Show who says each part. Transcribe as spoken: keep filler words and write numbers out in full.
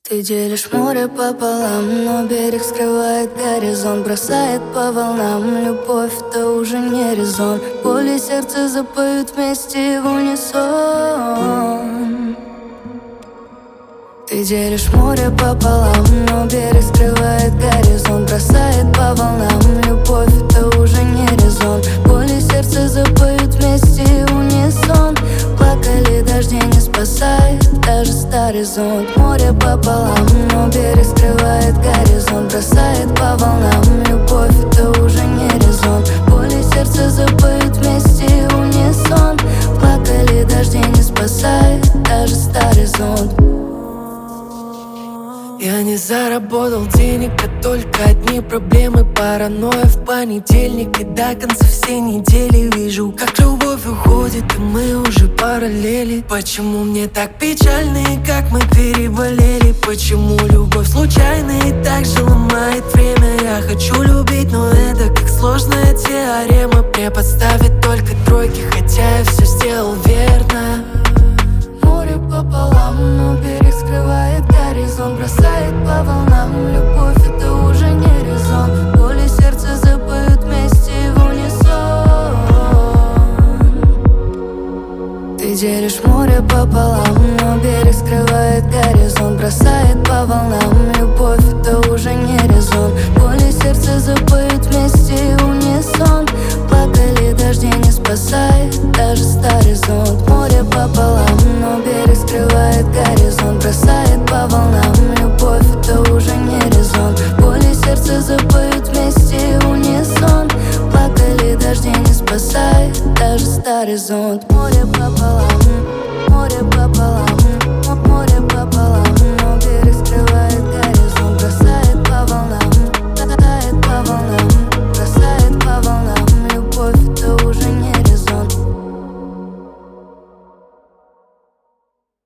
Speaker 1: Ты делишь море пополам, но берег скрывает горизонт, бросает по волнам. Любовь — это уже не резон. Боль и сердце запоют вместе в унисон. Ты делишь море пополам, но берег скрывает горизонт, бросает по волнам. Любовь — это уже не резон. Боль и сердце запоют вместе в унисон. Плакали дожди, не спасает даже старый зонт. Море пополам, но берег скрывает горизонт, бросает по волнам. Любовь — это уже не резон. Боль и сердце запоют вместе в унисон. Плакали дожди, не спасает даже старый зонт.
Speaker 2: Я не заработал денег, а только одни проблемы. Паранойя в понедельник и до конца всей недели. Вижу, как любовь уходит, и мы уже параллели. Почему мне так печально и как мы переболели? Почему любовь случайна и так же ломает время? Я хочу любить, но это как сложная теорема. Мне подставят только тройки, хотя я все сделал верно.
Speaker 1: Море пополам, но берег скрывает горизонт, бросает по волнам. Любовь — это уже не резон. Боль и сердце запоют вместе в унисон. Ты делишь море пополам, но берег скрывает горизонт, бросает по волнам.